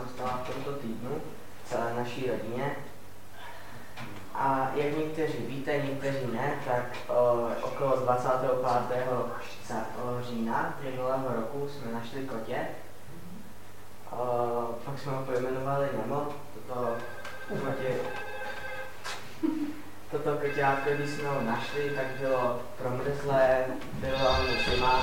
nám stala v tomto týdnu, celé naší rodině. A jak někteří víte, někteří ne, tak okolo 25. října minulého roku jsme našli kotě. Pak jsme ho pojmenovali Nemo. Toto koťátko, když jsme ho našli, tak bylo promrzlé, byla mu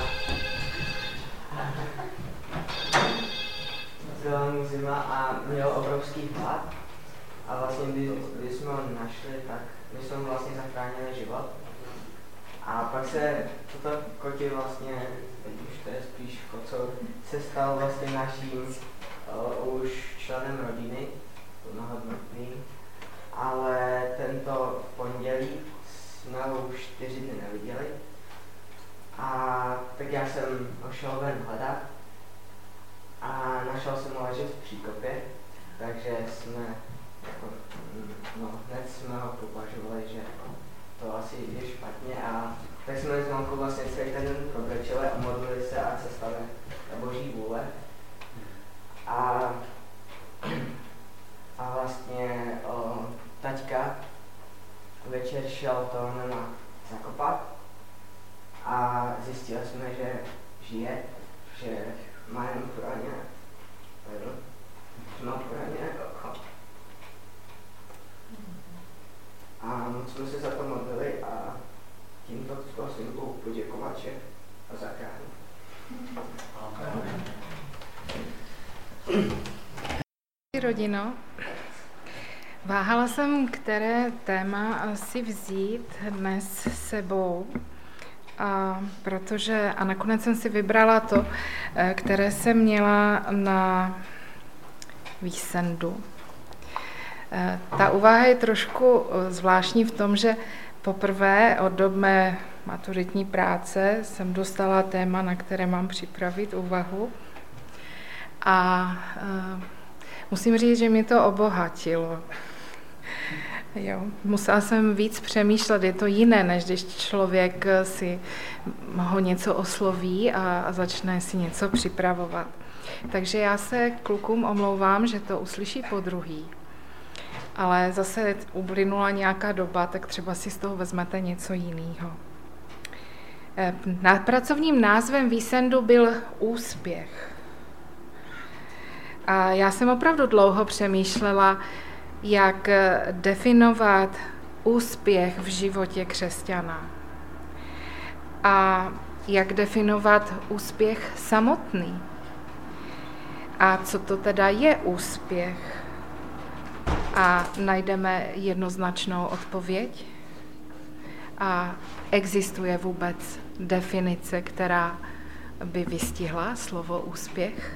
zima a měl obrovský hlad. A vlastně, když jsme ho našli, tak my jsme mu vlastně zachránili život. A pak se toto kotě vlastně, teď už to je spíš kocour, se stal vlastně naším už členem rodiny, plnohodnotným. Ale tento pondělí jsme ho už 4 dny neviděli. A tak já jsem ho šel ven hledat a našel jsem ho ležet v příkopě, takže jsme hned jsme ho považovali, že to asi je špatně a tak jsme s mamkou vlastně celý ten den probrečeli a modlili se, ať se stane Boží vůle. A vlastně taťka večer šel toho Nema zakopat a zjistili jsme, že žije, že má jen poraněné oko. A moc jsme se za to modlili a tímto zkusím Bohu poděkovat, že ho zachránil. Rodino, váhala jsem, které téma si vzít dnes s sebou, a nakonec jsem si vybrala to, které jsem měla na víkendu. Ta úvaha je trošku zvláštní v tom, že poprvé od dob mé maturitní práce jsem dostala téma, na které mám připravit úvahu. A musím říct, že mě to obohatilo. Jo, musela jsem víc přemýšlet, je to jiné, než když člověk si ho něco osloví a začne si něco připravovat. Takže já se klukům omlouvám, že to uslyší podruhý. Ale zase uplynula nějaká doba, tak třeba si z toho vezmete něco jiného. Pracovním názvem víkendu byl úspěch. A já jsem opravdu dlouho přemýšlela, jak definovat úspěch v životě křesťana. A jak definovat úspěch samotný. A co to teda je úspěch? A najdeme jednoznačnou odpověď? A existuje vůbec definice, která by vystihla slovo úspěch?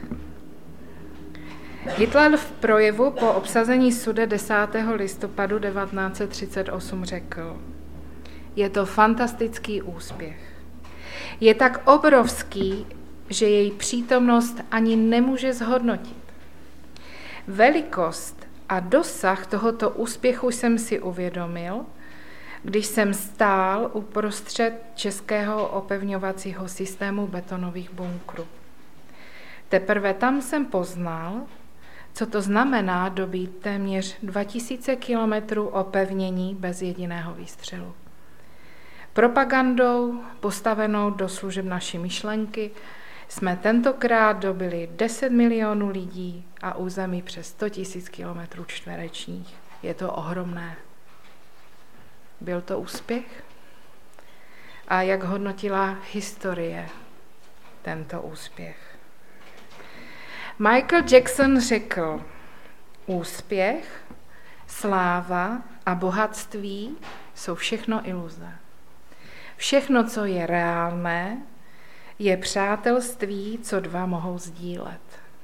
Hitler v projevu po obsazení Sudet 10. listopadu 1938 řekl: je to fantastický úspěch. Je tak obrovský, že její přítomnost ani nemůže zhodnotit. Velikost a dosah tohoto úspěchu jsem si uvědomil, když jsem stál uprostřed českého opevňovacího systému betonových bunkrů. Teprve tam jsem poznal, co to znamená dobít téměř 2000 kilometrů opevnění bez jediného výstřelu. Propagandou postavenou do služeb naší myšlenky jsme tentokrát dobili 10 milionů lidí a území přes 100 000 kilometrů čtverečních. Je to ohromné. Byl to úspěch? A jak hodnotila historie tento úspěch? Michael Jackson řekl: úspěch, sláva a bohatství jsou všechno iluze. Všechno, co je reálné, je přátelství, co dva mohou sdílet.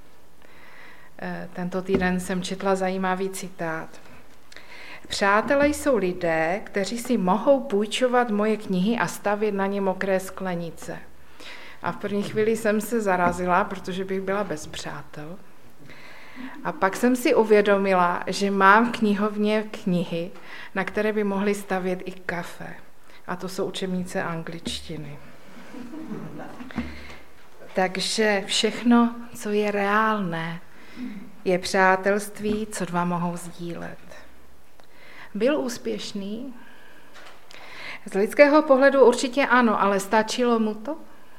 Tento týden jsem četla zajímavý citát. Přátelé jsou lidé, kteří si mohou půjčovat moje knihy a stavět na ně mokré sklenice. A v první chvíli jsem se zarazila, protože bych byla bez přátel. A pak jsem si uvědomila, že mám v knihovně knihy, na které by mohly stavět i kafe. A to jsou učebnice angličtiny. Takže všechno, co je reálné, je přátelství, co dva mohou sdílet. Byl úspěšný? Z lidského pohledu určitě ano, ale stačilo mu to?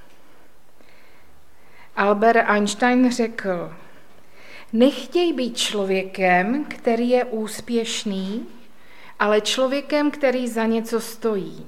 Albert Einstein řekl, nechtěj být člověkem, který je úspěšný, ale člověkem, který za něco stojí.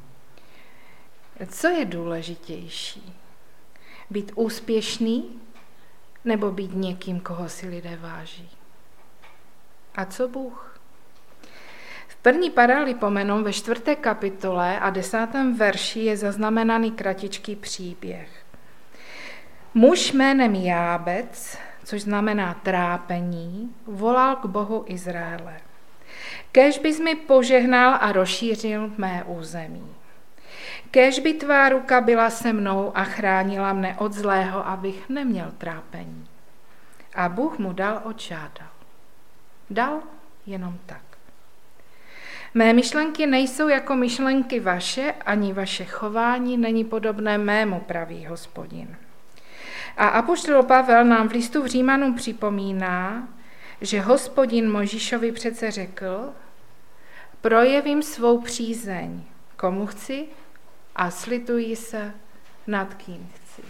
Co je důležitější? Být úspěšný nebo být někým, koho si lidé váží? A co Bůh? V první Paralipomenon ve 4. kapitole a 10. verši je zaznamenaný kratičký příběh. Muž jménem Jábec, což znamená trápení, volal k Bohu Izraele. Kéž bys mi požehnal a rozšířil mé území. Kéž by tvá ruka byla se mnou a chránila mne od zlého, abych neměl trápení. A Bůh mu dal, oč žádal. Dal jenom tak. Mé myšlenky nejsou jako myšlenky vaše, ani vaše chování není podobné mému, praví Hospodin. A apoštol Pavel nám v listu v Římanům připomíná, že Hospodin Mojžíšovi přece řekl, projevím svou přízeň, komu chci, a slituji se, nad kým chci.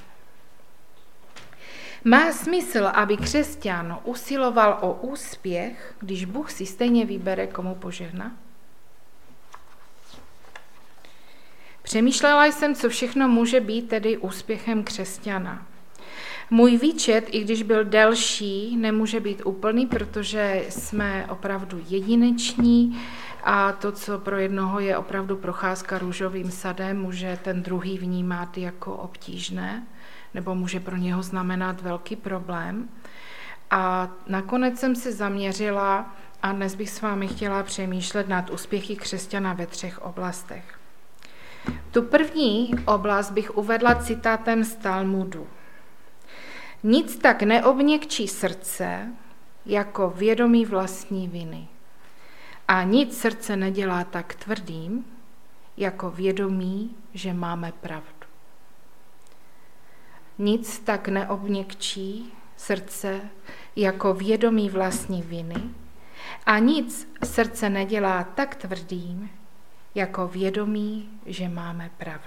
Má smysl, aby křesťan usiloval o úspěch, když Bůh si stejně vybere, komu požehná? Přemýšlela jsem, co všechno může být tedy úspěchem křesťana. Můj výčet, i když byl delší, nemůže být úplný, protože jsme opravdu jedineční a to, co pro jednoho je opravdu procházka růžovým sadem, může ten druhý vnímat jako obtížné, nebo může pro něho znamenat velký problém. A nakonec jsem se zaměřila a dnes bych s vámi chtěla přemýšlet nad úspěchy křesťana ve 3 oblastech. Tu první oblast bych uvedla citátem z Talmudu. Nic tak neobněkčí srdce, jako vědomí vlastní viny. A nic srdce nedělá tak tvrdým, jako vědomí, že máme pravdu. Nic tak neobněkčí srdce, jako vědomí vlastní viny. A nic srdce nedělá tak tvrdým, jako vědomí, že máme pravdu.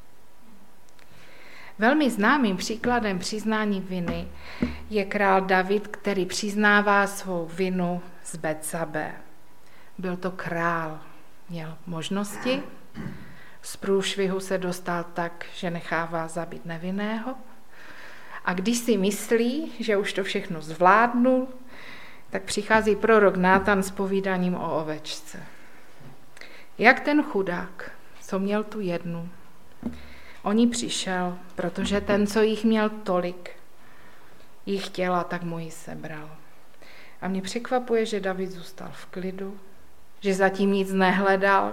Velmi známým příkladem přiznání viny je král David, který přiznává svou vinu z Betsabé. Byl to král, měl možnosti, z průšvihu se dostal tak, že nechává zabít nevinného. A když si myslí, že už to všechno zvládnul, tak přichází prorok Nátan s povídáním o ovečce. Jak ten chudák, co měl tu jednu, o ní přišel, protože ten, co jich měl tolik, jich chtěla, tak mu ji sebral. A mě překvapuje, že David zůstal v klidu, že zatím nic nehledal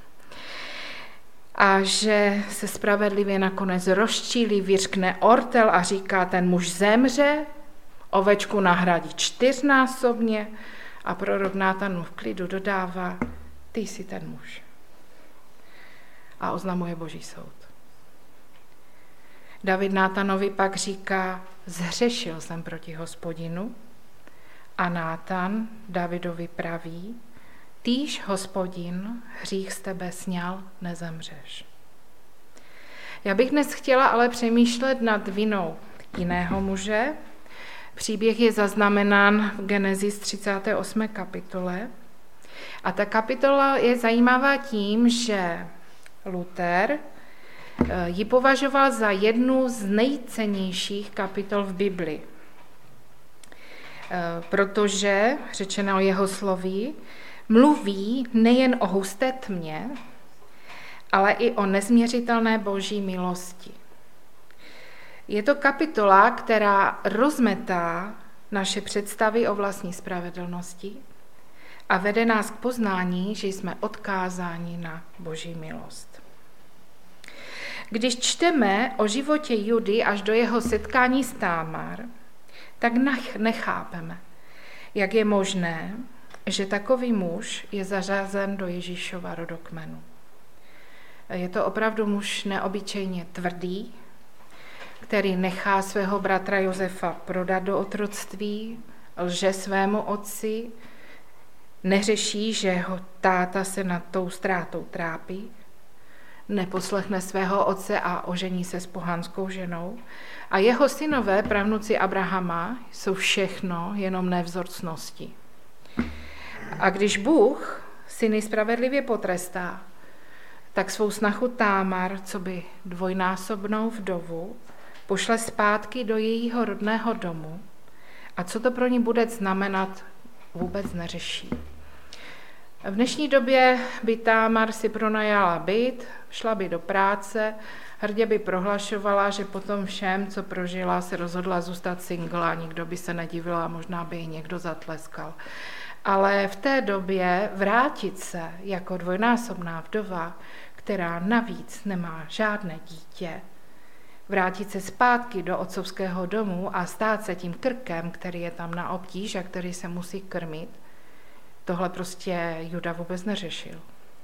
a že se spravedlivě nakonec rozčílí, vyřkne ortel a říká, ten muž zemře, ovečku nahradí 4násobně a prorok Nátan mu v klidu dodává, ty jsi ten muž. A oznamuje Boží soud. David Nátanovi pak říká, zhřešil jsem proti Hospodinu, a Nátan Davidovi praví, týž Hospodin hřích z tebe sňal, nezemřeš. Já bych dnes chtěla ale přemýšlet nad vinou jiného muže. Příběh je zaznamenán v Genesis 38. kapitole. A ta kapitola je zajímavá tím, že Luther ji považoval za jednu z nejcennějších kapitol v Biblii. Protože, řečeno jeho slovy, mluví nejen o husté tmě, ale i o nezměřitelné boží milosti. Je to kapitola, která rozmetá naše představy o vlastní spravedlnosti a vede nás k poznání, že jsme odkázáni na boží milost. Když čteme o životě Judy až do jeho setkání s Támar, tak nechápeme, jak je možné, že takový muž je zařazen do Ježíšova rodokmenu. Je to opravdu muž neobyčejně tvrdý, který nechá svého bratra Josefa prodat do otroctví lže svému otci, neřeší, že jeho táta se nad tou ztrátou trápí, neposlechne svého otce a ožení se s pohanskou ženou. A jeho synové, pravnuci Abrahama, jsou všechno jenom nevzorcnosti. A když Bůh syny spravedlivě potrestá, tak svou snachu Támar, co by dvojnásobnou vdovu, pošle zpátky do jejího rodného domu a co to pro ní bude znamenat, vůbec neřeší. V dnešní době by Támar si pronajala byt, šla by do práce, hrdě by prohlašovala, že po tom všem, co prožila, se rozhodla zůstat single a nikdo by se nedivil a možná by ji někdo zatleskal. Ale v té době vrátit se jako dvojnásobná vdova, která navíc nemá žádné dítě, vrátit se zpátky do otcovského domu a stát se tím krkem, který je tam na obtíž a který se musí krmit, tohle prostě Juda vůbec neřešil.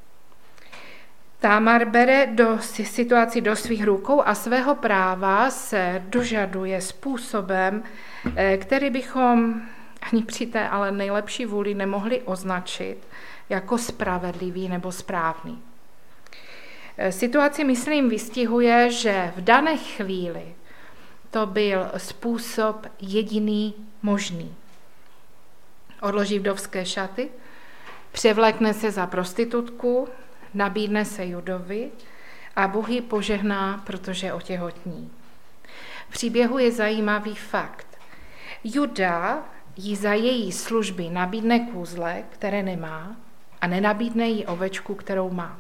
Támar bere situaci do svých rukou a svého práva se dožaduje způsobem, který bychom ani při té ale nejlepší vůli nemohli označit jako spravedlivý nebo správný. Situaci, myslím, vystihuje, že v dané chvíli to byl způsob jediný možný. Odloží vdovské šaty, převlékne se za prostitutku, nabídne se Judovi a Bůh ji požehná, protože otěhotní. V příběhu je zajímavý fakt. Juda jí za její služby nabídne kůzle, které nemá, a nenabídne jí ovečku, kterou má.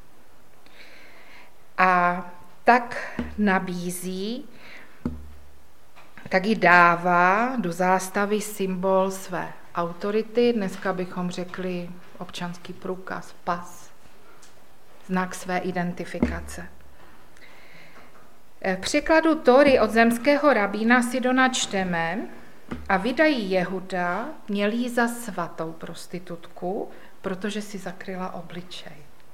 A tak nabízí, tak ji dává do zástavy symbol své autority, dneska bychom řekli občanský průkaz, pas, znak své identifikace. V překladu Tóry od zemského rabína Sidona čteme: a vydají Jehuda, měl jí za svatou prostitutku, protože si zakryla obličej.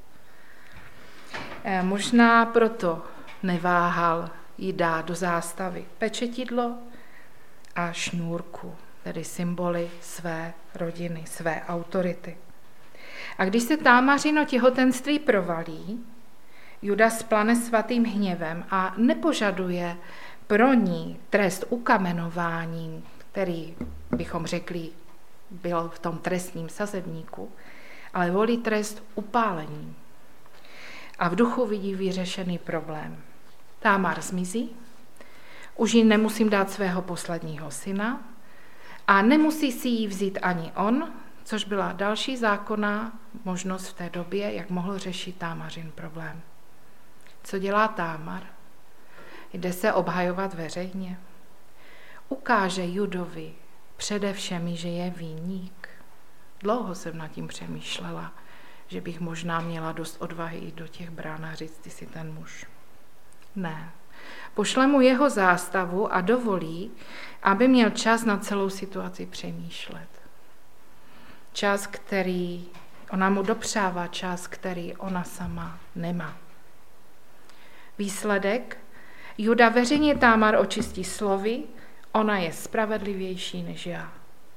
Možná proto neváhal jí dát do zástavy pečetidlo a šňůrku, tedy symboly své rodiny, své autority. A když se Támařino těhotenství provalí, Juda splane svatým hněvem a nepožaduje pro ní trest ukamenováním, který bychom řekli byl v tom trestním sazebníku, ale volí trest upálením. A v duchu vidí vyřešený problém. Támar zmizí, už jí nemusím dát svého posledního syna a nemusí si ji vzít ani on, což byla další zákonná možnost v té době, jak mohl řešit Támařin problém. Co dělá Támar? Jde se obhajovat veřejně. Ukáže Judovi především, že je viník. Dlouho jsem nad tím přemýšlela, že bych možná měla dost odvahy jít do těch brán a říct, ty jsi ten muž. Ne. Pošle mu jeho zástavu a dovolí, aby měl čas na celou situaci přemýšlet. Čas, který ona mu dopřává, čas, který ona sama nemá. Výsledek? Juda veřejně Támar očistí slovy, ona je spravedlivější než já.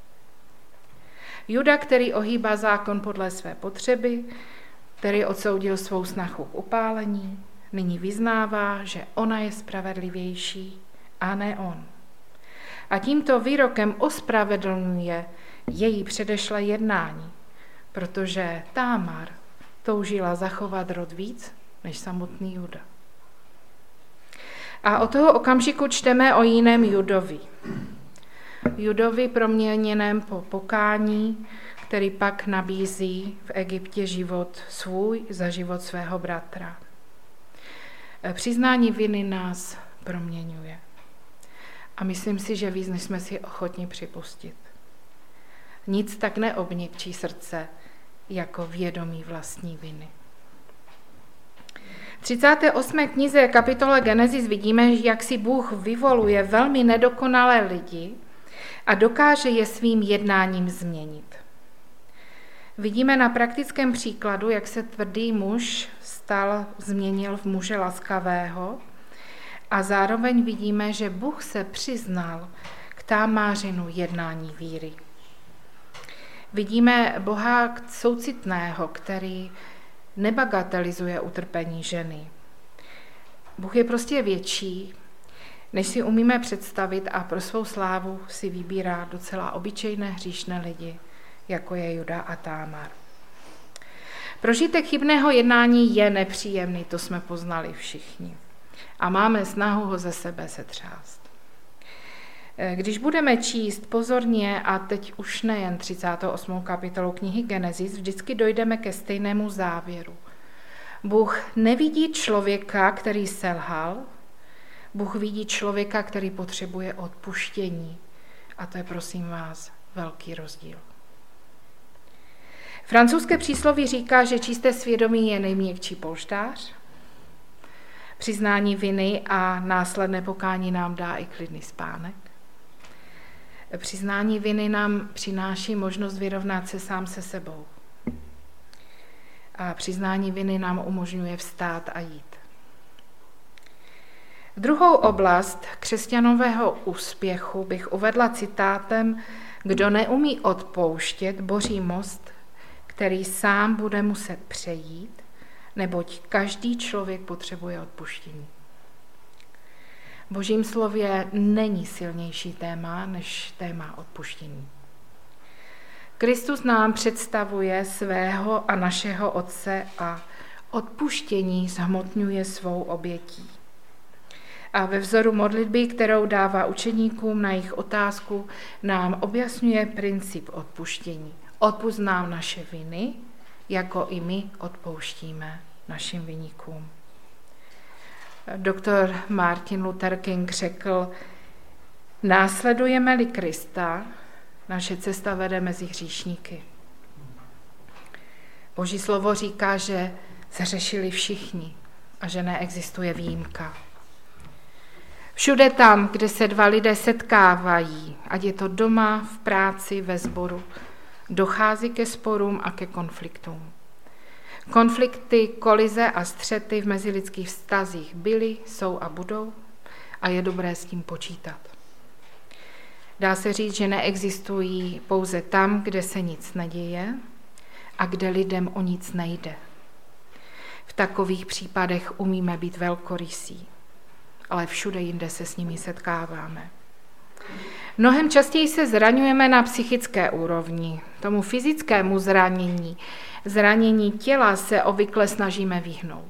Juda, který ohýbá zákon podle své potřeby, který odsoudil svou snahu k upálení, nyní vyznává, že ona je spravedlivější a ne on. A tímto výrokem ospravedlňuje její předešlé jednání, protože Támar toužila zachovat rod víc než samotný Juda. A od toho okamžiku čteme o jiném Judovi. Judovi proměněném po pokání, který pak nabízí v Egyptě život svůj za život svého bratra. Přiznání viny nás proměňuje. A myslím si, že víc, než jsme si ochotni připustit. Nic tak neobněkčí srdce, jako vědomí vlastní viny. V 38. knize kapitole Genesis vidíme, jak si Bůh vyvoluje velmi nedokonalé lidi a dokáže je svým jednáním změnit. Vidíme na praktickém příkladu, jak se tvrdý muž změnil v muže laskavého a zároveň vidíme, že Bůh se přiznal k támářinu jednání víry. Vidíme Boha soucitného, který nebagatelizuje utrpení ženy. Bůh je prostě větší, než si umíme představit, a pro svou slávu si vybírá docela obyčejné hříšné lidi, jako je Juda a Támar. Prožitek chybného jednání je nepříjemný, to jsme poznali všichni. A máme snahu ho ze sebe setřást. Když budeme číst pozorně, a teď už nejen 38. kapitolu knihy Genesis, vždycky dojdeme ke stejnému závěru. Bůh nevidí člověka, který selhal, Bůh vidí člověka, který potřebuje odpuštění. A to je, prosím vás, velký rozdíl. Francouzské přísloví říká, že čisté svědomí je nejměkčí polštář. Přiznání viny a následné pokání nám dá i klidný spánek. Přiznání viny nám přináší možnost vyrovnat se sám se sebou. A přiznání viny nám umožňuje vstát a jít. Druhou oblast křesťanového úspěchu bych uvedla citátem: kdo neumí odpouštět, boří most, který sám bude muset přejít, neboť každý člověk potřebuje odpuštění. V Božím slově není silnější téma než téma odpuštění. Kristus nám představuje svého a našeho Otce a odpuštění zhmotňuje svou obětí. A ve vzoru modlitby, kterou dává učeníkům na jejich otázku, nám objasňuje princip odpuštění. Odpusť nám naše viny, jako i my odpouštíme našim viníkům. Doktor Martin Luther King řekl: následujeme-li Krista, naše cesta vede mezi hříšníky. Boží slovo říká, že zhřešili všichni a že neexistuje výjimka. Všude tam, kde se dva lidé setkávají, ať je to doma, v práci, ve sboru, dochází ke sporům a ke konfliktům. Konflikty, kolize a střety v mezilidských vztazích byly, jsou a budou a je dobré s tím počítat. Dá se říct, že neexistují pouze tam, kde se nic neděje a kde lidem o nic nejde. V takových případech umíme být velkorysí, ale všude jinde se s nimi setkáváme. Mnohem častěji se zraňujeme na psychické úrovni. Tomu fyzickému zranění těla se obvykle snažíme vyhnout.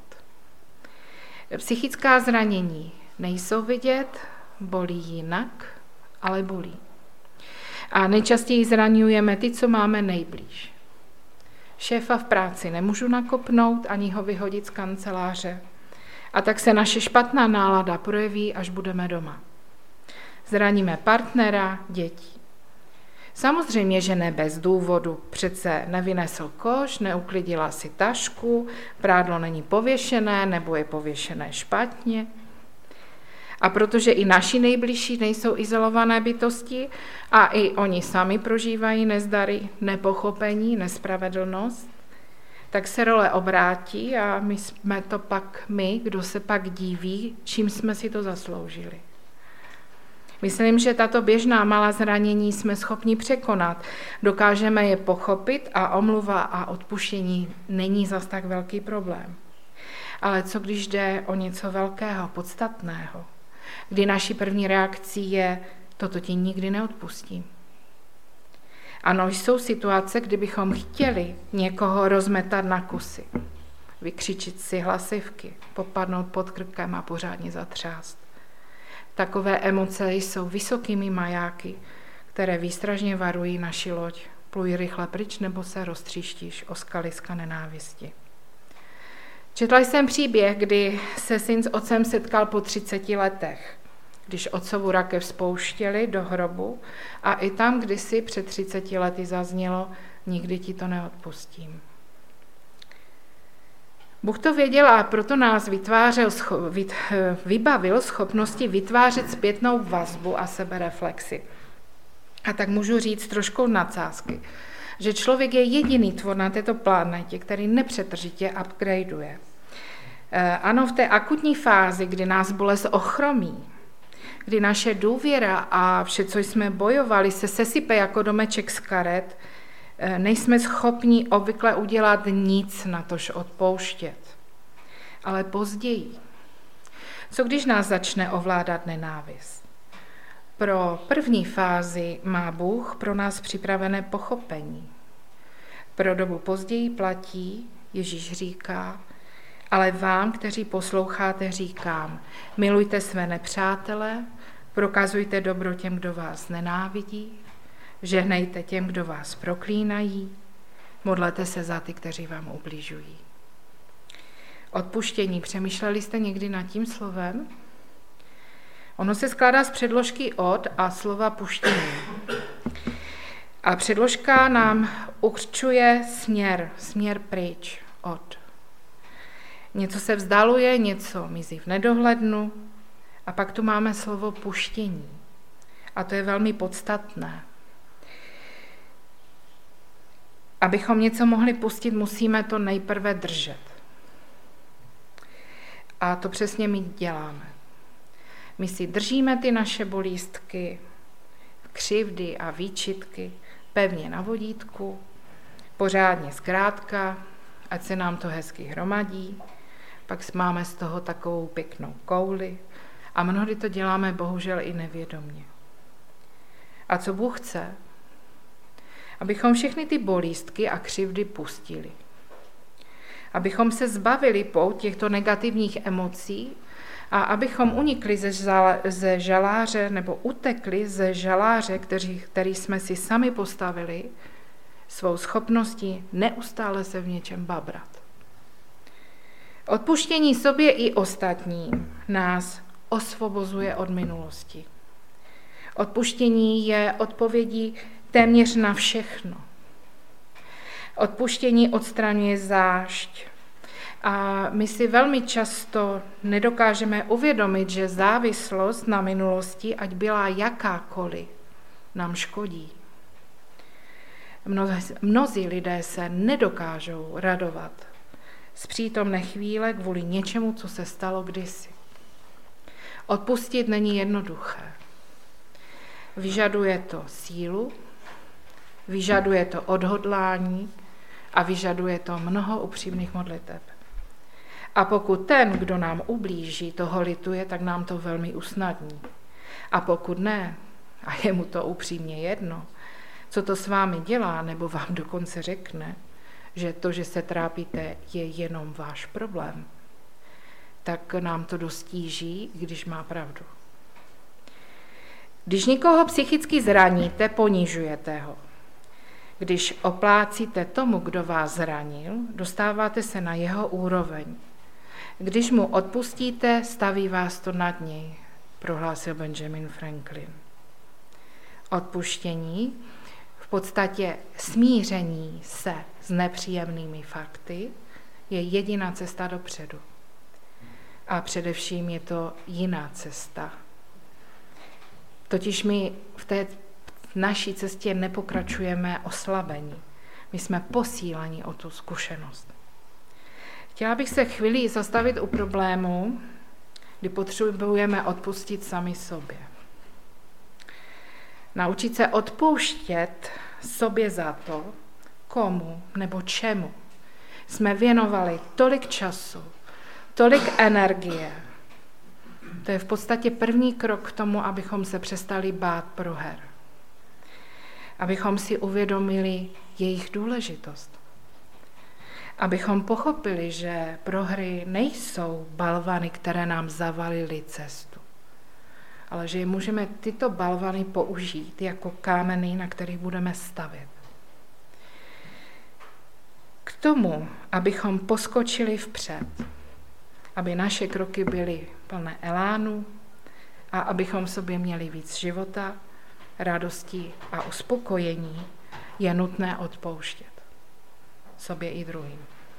Psychická zranění nejsou vidět, bolí jinak, ale bolí. A nejčastěji zraňujeme ty, co máme nejblíž. Šéfa v práci nemůžu nakopnout ani ho vyhodit z kanceláře. A tak se naše špatná nálada projeví, až budeme doma. Zraníme partnera, dětí. Samozřejmě, že ne bez důvodu. Přece nevynesl koš, neuklidila si tašku, prádlo není pověšené nebo je pověšené špatně. A protože i naši nejbližší nejsou izolované bytosti a i oni sami prožívají nezdary, nepochopení, nespravedlnost, tak se role obrátí a my jsme to pak my, kdo se pak diví, čím jsme si to zasloužili. Myslím, že tato běžná malá zranění jsme schopni překonat. Dokážeme je pochopit a omluva a odpuštění není zas tak velký problém. Ale co když jde o něco velkého, podstatného, kdy naší první reakcí je: toto ti nikdy neodpustím. Ano, jsou situace, kdybychom chtěli někoho rozmetat na kusy, vykřičit si hlasivky, popadnout pod krkem a pořádně zatřást. Takové emoce jsou vysokými majáky, které výstražně varují naši loď. Pluj rychle pryč, nebo se roztříštíš o skaliska nenávisti. Četla jsem příběh, kdy se syn s otcem setkal po 30 letech, když otcovu rakev spouštěli do hrobu a i tam kdysi před 30 lety zaznělo: nikdy ti to neodpustím. Bůh to věděl a proto nás vybavil schopnosti vytvářet zpětnou vazbu a sebereflexi. A tak můžu říct trošku nadsázky, že člověk je jediný tvor na této planetě, který nepřetržitě upgradeuje. Ano, v té akutní fázi, kdy nás bolest ochromí, kdy naše důvěra a vše, co jsme bojovali, se sesype jako domeček z karet, nejsme schopni obvykle udělat nic, natož odpouštět. Ale později. Co když nás začne ovládat nenávist? Pro první fázi má Bůh pro nás připravené pochopení. Pro dobu později platí, Ježíš říká, ale vám, kteří posloucháte, říkám, milujte své nepřátele, prokazujte dobro těm, kdo vás nenávidí, žehnejte těm, kdo vás proklínají, modlete se za ty, kteří vám ubližují. Odpuštění. Přemýšleli jste někdy nad tím slovem? Ono se skládá z předložky od a slova puštění. A předložka nám určuje směr pryč od. Něco se vzdaluje, něco mizí v nedohlednu a pak tu máme slovo puštění. A to je velmi podstatné. Abychom něco mohli pustit, musíme to nejprve držet. A to přesně my děláme. My si držíme ty naše bolístky, křivdy a výčitky pevně na vodítku, pořádně zkrátka, ať se nám to hezky hromadí, pak máme z toho takovou pěknou kouli a mnohdy to děláme bohužel i nevědomně. A co Bůh chce? Abychom všechny ty bolístky a křivdy pustili. Abychom se zbavili pout těchto negativních emocí a abychom unikli ze žaláře nebo utekli ze žaláře, který jsme si sami postavili, svou schopností neustále se v něčem babrat. Odpuštění sobě i ostatním nás osvobozuje od minulosti. Odpuštění je odpovědí téměř na všechno. Odpuštění odstraňuje zášť. A my si velmi často nedokážeme uvědomit, že závislost na minulosti, ať byla jakákoliv, nám škodí. Mnozí lidé se nedokážou radovat z přítomné chvíle kvůli něčemu, co se stalo kdysi. Odpustit není jednoduché. Vyžaduje to sílu, vyžaduje to odhodlání a vyžaduje to mnoho upřímných modliteb. A pokud ten, kdo nám ublíží, toho lituje, tak nám to velmi usnadní. A pokud ne, a je mu to upřímně jedno, co to s vámi dělá, nebo vám dokonce řekne, že to, že se trápíte, je jenom váš problém, tak nám to dostíží, když má pravdu. Když někoho psychicky zraníte, ponižujete ho. Když oplácíte tomu, kdo vás zranil, dostáváte se na jeho úroveň. Když mu odpustíte, staví vás to nad něj, prohlásil Benjamin Franklin. Odpuštění, v podstatě smíření se s nepříjemnými fakty, je jediná cesta dopředu. A především je to jiná cesta. Totiž my v té naší cestě nepokračujeme oslabení. My jsme posíleni o tu zkušenost. Chtěla bych se chvíli zastavit u problému, kdy potřebujeme odpustit sami sobě. Naučit se odpouštět sobě za to, komu nebo čemu jsme věnovali tolik času, tolik energie. To je v podstatě první krok k tomu, abychom se přestali bát proher. Abychom si uvědomili jejich důležitost. Abychom pochopili, že prohry nejsou balvany, které nám zavalily cestu, ale že můžeme tyto balvany použít jako kámeny, na kterých budeme stavět. K tomu, abychom poskočili vpřed, aby naše kroky byly plné elánu a abychom v sobě měli víc života, radosti a uspokojení, je nutné odpouštět. Sobě i druhým.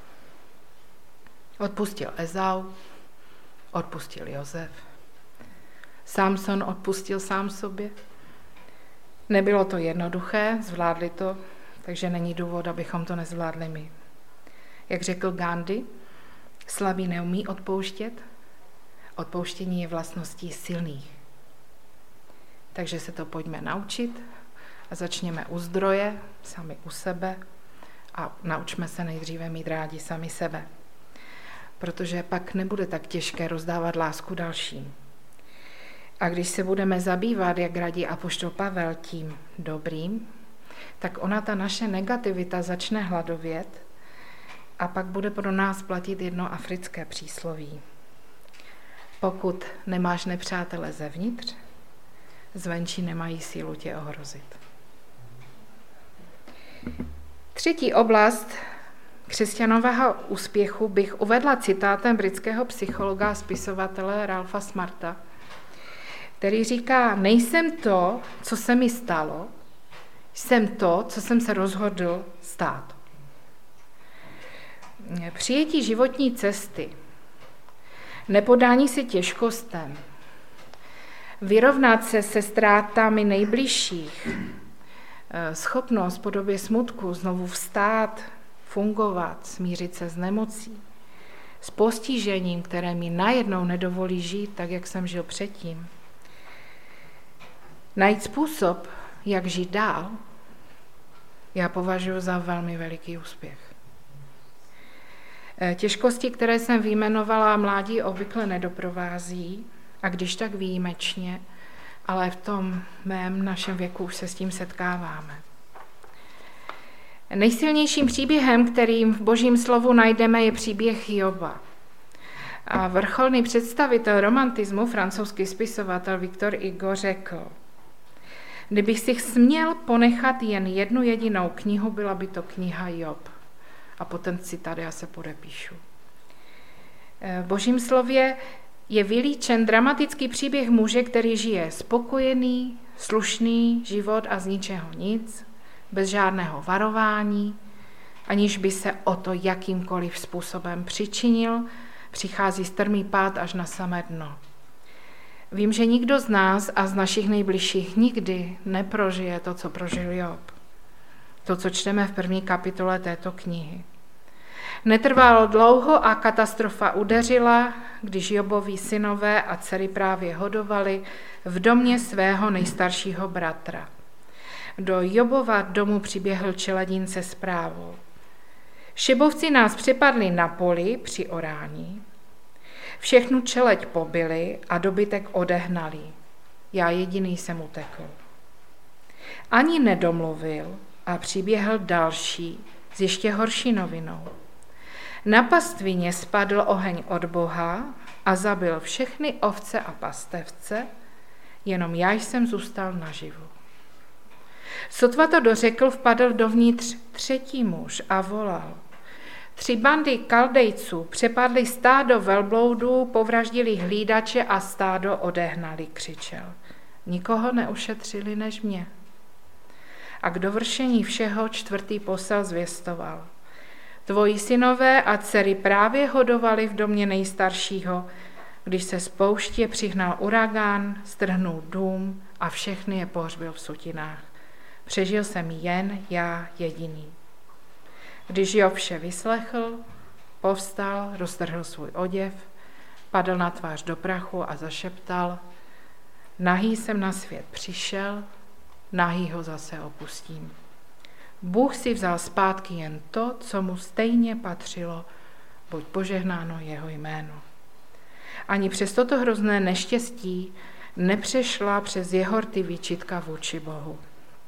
Odpustil Ezau, odpustil Josef. Samson odpustil sám sobě. Nebylo to jednoduché, zvládli to, takže není důvod, abychom to nezvládli my. Jak řekl Gandhi, slabý neumí odpouštět, odpouštění je vlastností silných. Takže se to pojďme naučit a začněme u zdroje, sami u sebe a naučme se nejdříve mít rádi sami sebe. Protože pak nebude tak těžké rozdávat lásku dalším. A když se budeme zabývat, jak radí apoštol Pavel, tím dobrým, tak ona ta naše negativita začne hladovět a pak bude pro nás platit jedno africké přísloví. Pokud nemáš nepřátele zevnitř, zvenčí nemají sílu tě ohrozit. Třetí oblast křesťanového úspěchu bych uvedla citátem britského psychologa a spisovatele Ralpha Smarta, který říká: nejsem to, co se mi stalo, jsem to, co jsem se rozhodl stát. Přijetí životní cesty, nepodání se těžkostem, vyrovnat se se ztrátami nejbližších, schopnost v podobě smutku znovu vstát, fungovat, smířit se s nemocí, s postižením, které mi najednou nedovolí žít tak, jak jsem žil předtím. Najít způsob, jak žít dál, já považuji za velmi veliký úspěch. Těžkosti, které jsem vyjmenovala, mládí obvykle nedoprovází, a když tak výjimečně, ale v tom mém našem věku už se s tím setkáváme. Nejsilnějším příběhem, kterým v Božím slovu najdeme, je příběh Joba. A vrcholný představitel romantismu, francouzský spisovatel Victor Hugo, řekl: kdybych si směl ponechat jen jednu jedinou knihu, byla by to kniha Job. A potom citát já se podepíšu. V Božím slově je vylíčen dramatický příběh muže, který žije spokojený, slušný život a z ničeho nic, bez žádného varování, aniž by se o to jakýmkoliv způsobem přičinil, přichází strmý pád až na samé dno. Vím, že nikdo z nás a z našich nejbližších nikdy neprožije to, co prožil Job. To, co čteme v první kapitole této knihy. Netrvalo dlouho a katastrofa udeřila, když Jobovi synové a dcery právě hodovali v domě svého nejstaršího bratra. Do Jobova domu přiběhl čeladín se zprávou: šibovci nás přepadli na poli při orání, všechnu čeleď pobili a dobytek odehnali. Já jediný jsem utekl. Ani nedomluvil a přiběhl další s ještě horší novinou. Na pastvině spadl oheň od Boha a zabil všechny ovce a pastevce, jenom já jsem zůstal naživu. Sotva to dořekl, vpadl dovnitř třetí muž a volal: 3 bandy Kaldejců přepadly stádo velbloudů, povraždili hlídače a stádo odehnali, křičel. Nikoho neušetřili než mě. A k dovršení všeho 4. posel zvěstoval: tvoji synové a dcery právě hodovali v domě nejstaršího, když se z pouště přihnal uragán, strhnul dům a všechny je pohřbil v sutinách. Přežil jsem jen já jediný. Když Job vše vyslechl, povstal, roztrhl svůj oděv, padl na tvář do prachu a zašeptal: nahý jsem na svět přišel, nahý ho zase opustím. Bůh si vzal zpátky jen to, co mu stejně patřilo, buď požehnáno jeho jméno. Ani přes toto hrozné neštěstí nepřešla přes jeho rty výčitka vůči Bohu.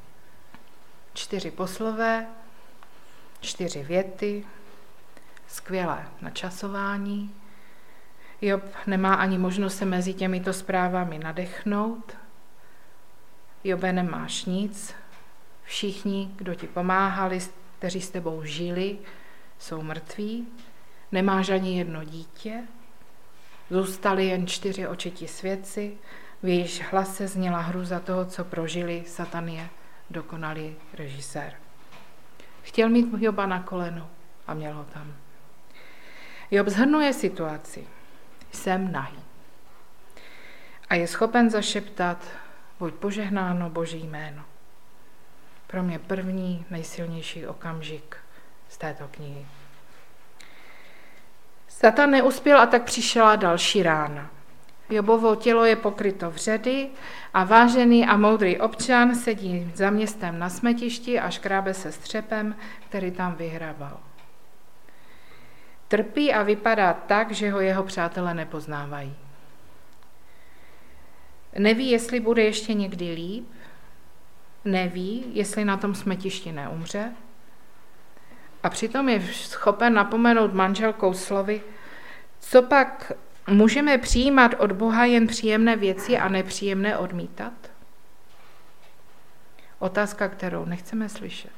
4 poslové, 4 věty, skvělé načasování. Job nemá ani možnost se mezi těmito zprávami nadechnout. Jobe, nemáš nic, všichni, kdo ti pomáhali, kteří s tebou žili, jsou mrtví, nemáš ani jedno dítě, zůstali jen 4 očití svědci, v jejíž hlase zněla hrůza toho, co prožili. Satan je dokonalý režisér. Chtěl mít Joba na kolenu a měl ho tam. Job shrnuje situaci: jsem nahý. A je schopen zašeptat: buď požehnáno Boží jméno. Pro mě první nejsilnější okamžik z této knihy. Satan neuspěl a tak přišla další rána. Jobovo tělo je pokryto vředy a vážený a moudrý občan sedí za městem na smetišti a škrábe se střepem, který tam vyhrabal. Trpí a vypadá tak, že ho jeho přátelé nepoznávají. Neví, jestli bude ještě někdy líp, neví, jestli na tom smetišti neumře, a přitom je schopen napomenout manželkou slovy: co pak, můžeme přijímat od Boha jen příjemné věci a nepříjemné odmítat? Otázka, kterou nechceme slyšet,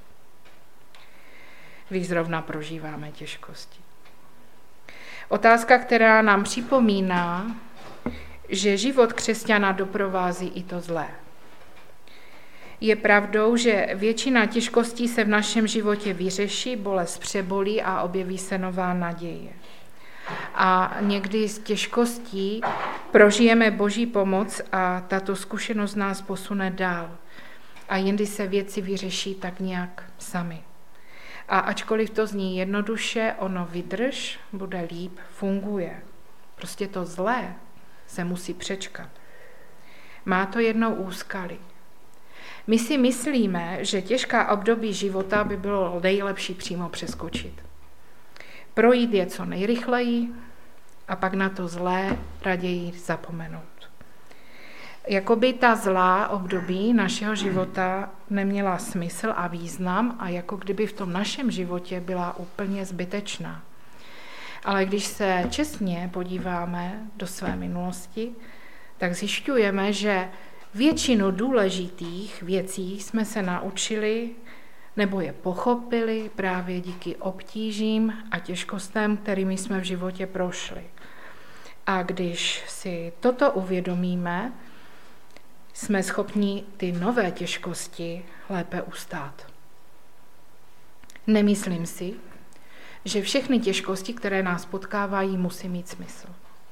když zrovna prožíváme těžkosti. Otázka, která nám připomíná, že život křesťana doprovází i to zlé. Je pravdou, že většina těžkostí se v našem životě vyřeší, bolest přebolí a objeví se nová naděje. A někdy z těžkostí prožijeme Boží pomoc a tato zkušenost nás posune dál. A jindy se věci vyřeší tak nějak sami. A ačkoliv to zní jednoduše, ono vydrž, bude líp, funguje. Prostě to zlé se musí přečkat. Má to jednou úskalí. My si myslíme, že těžká období života by bylo nejlepší přímo přeskočit. Projít je co nejrychleji a pak na to zlé raději zapomenout. Jakoby ta zlá období našeho života neměla smysl a význam a jako kdyby v tom našem životě byla úplně zbytečná. Ale když se čestně podíváme do své minulosti, tak zjišťujeme, že většinu důležitých věcí jsme se naučili nebo je pochopili právě díky obtížím a těžkostem, kterými jsme v životě prošli. A když si toto uvědomíme, jsme schopni ty nové těžkosti lépe ustát. Nemyslím si, že všechny těžkosti, které nás potkávají, musí mít smysl.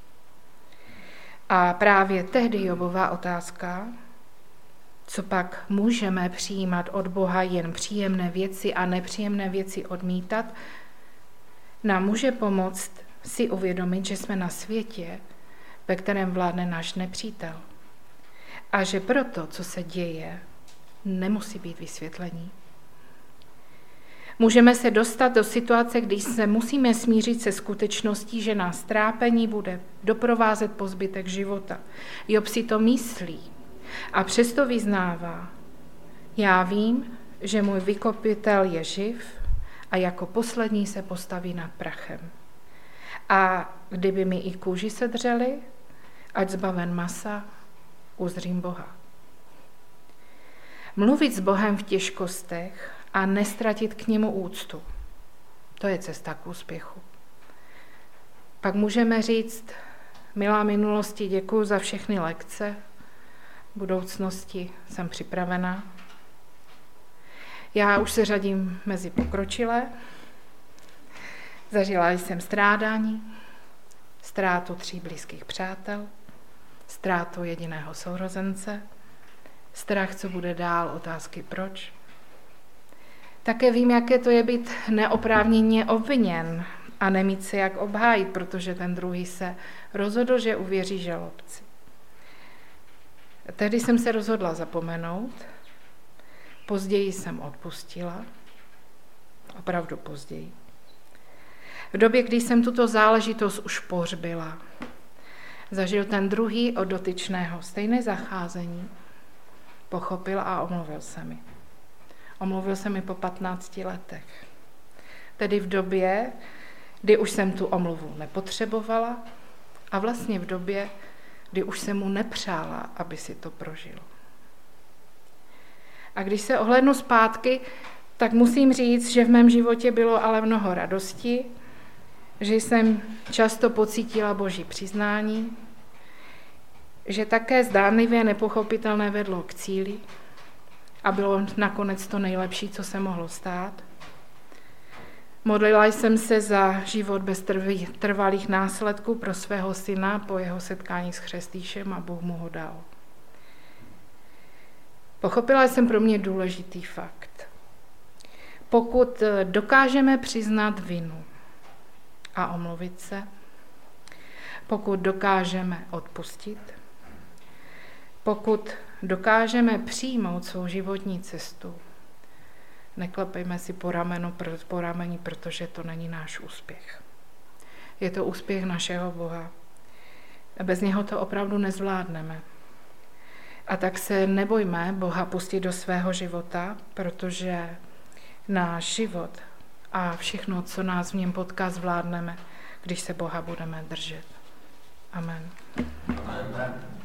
A právě tehdy Jobova otázka, co pak můžeme přijímat od Boha jen příjemné věci a nepříjemné věci odmítat, nám může pomoct si uvědomit, že jsme na světě, ve kterém vládne náš nepřítel. A že proto, co se děje, nemusí být vysvětlení. Můžeme se dostat do situace, kdy se musíme smířit se skutečností, že nás trápení bude doprovázet po zbytek života. Job si to myslí a přesto vyznává: já vím, že můj vykopitel je živ a jako poslední se postaví nad prachem. A kdyby mi i kůži sedřeli, ať zbaven masa, uzřím Boha. Mluvit s Bohem v těžkostech a nestratit k němu úctu, to je cesta k úspěchu. Pak můžeme říct: milá minulosti, děkuji za všechny lekce, v budoucnosti jsem připravená. Já už se řadím mezi pokročilé, zažila jsem strádání, ztrátu 3 blízkých přátel, ztrátu jediného sourozence, strach, co bude dál, otázky proč. Také vím, jaké to je být neoprávněně obviněn a nemít se jak obhájit, protože ten druhý se rozhodl, že uvěří žalobci. Tehdy jsem se rozhodla zapomenout, později jsem odpustila, opravdu později. V době, kdy jsem tuto záležitost už pohřbila, zažil ten druhý od dotyčného stejné zacházení, pochopil a omluvil se mi. Omluvil se mi po 15 letech. Tedy v době, kdy už jsem tu omluvu nepotřebovala a vlastně v době, kdy už jsem mu nepřála, aby si to prožil. A když se ohlédnu zpátky, tak musím říct, že v mém životě bylo ale mnoho radosti, že jsem často pocítila Boží přiznání, že také zdánlivě nepochopitelné vedlo k cíli a bylo nakonec to nejlepší, co se mohlo stát. Modlila jsem se za život bez trvalých následků pro svého syna po jeho setkání s Chřestýšem a Bůh mu ho dal. Pochopila jsem pro mě důležitý fakt. Pokud dokážeme přiznat vinu a omluvit se, pokud dokážeme odpustit, pokud dokážeme přijmout svou životní cestu, neklepejme si po rameni, protože to není náš úspěch. Je to úspěch našeho Boha. A bez něho to opravdu nezvládneme. A tak se nebojme Boha pustit do svého života, protože náš život a všechno, co nás v něm potká, zvládneme, když se Boha budeme držet. Amen. Amen.